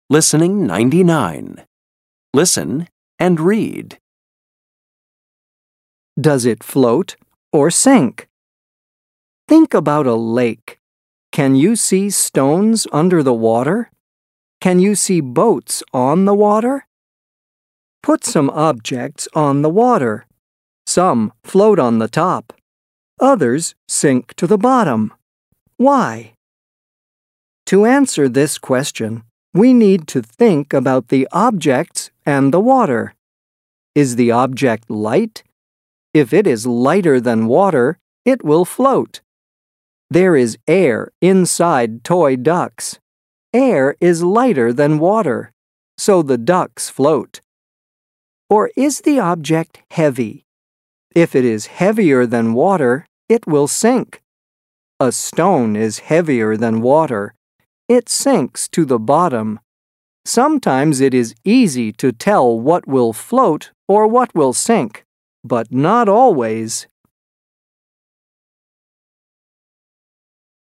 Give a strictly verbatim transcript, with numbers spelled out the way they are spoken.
Listening ninety-nine. Listen and read. Does it float or sink? Think about a lake. Can you see stones under the water? Can you see boats on the water? Put some objects on the water. Some float on the top. Others sink to the bottom. Why? To answer this question, we need to think about the objects and the water. Is the object light? If it is lighter than water, it will float. There is air inside toy ducks. Air is lighter than water, so the ducks float. Or is the object heavy? If it is heavier than water, it will sink. A stone is heavier than water. It sinks to the bottom. Sometimes it is easy to tell what will float or what will sink, but not always.